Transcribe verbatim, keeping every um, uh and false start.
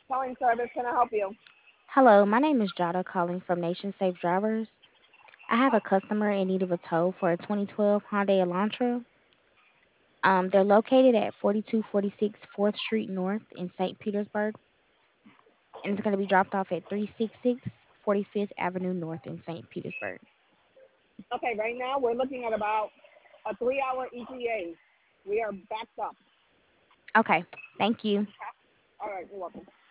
Calling service, can I help you? Hello, my name is Jada calling from Nation Safe Drivers. I have a customer in need of a tow for a twenty twelve Hyundai Elantra. Um, they're located at forty-two forty-six fourth Street North in Saint Petersburg, and it's going to be dropped off at three sixty-six forty-fifth Avenue North in Saint Petersburg. Okay, right now we're looking at about a three-hour E T A. We are backed up. Okay, thank you. All right, you're welcome.